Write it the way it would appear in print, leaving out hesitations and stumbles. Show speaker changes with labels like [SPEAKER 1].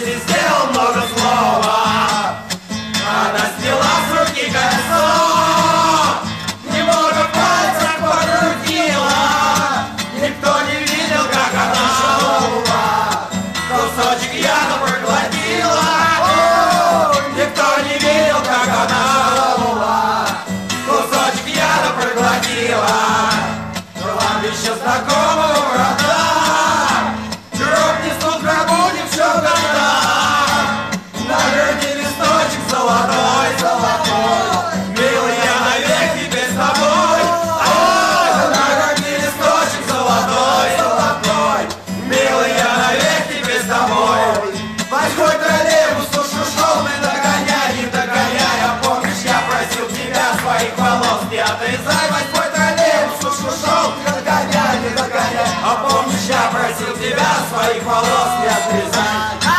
[SPEAKER 1] жизни сделал много злого. Она сняла с руки кольцо, немного пальцев покрутила. Никто не видел, как она шалова кусочек яда проглотила. Никто не видел, как она шалова кусочек яда проглотила. Кладбище знакомого врата, гроб несут в гробу девчонка. На груди листочек золотой, золотой. Милый, я навек теперь с тобой. На груди листочек золотой, золотой. Милый, я навек теперь с тобой. Восьмой троллейбус уж ушел, ты догоняй, не догоняй. А помнишь, я просил тебя своих волос не отрезай. Восьмой троллейбус уж ушел, ты догоняй, не догоняй. А помнишь, я просил тебя своих волос не отрезай.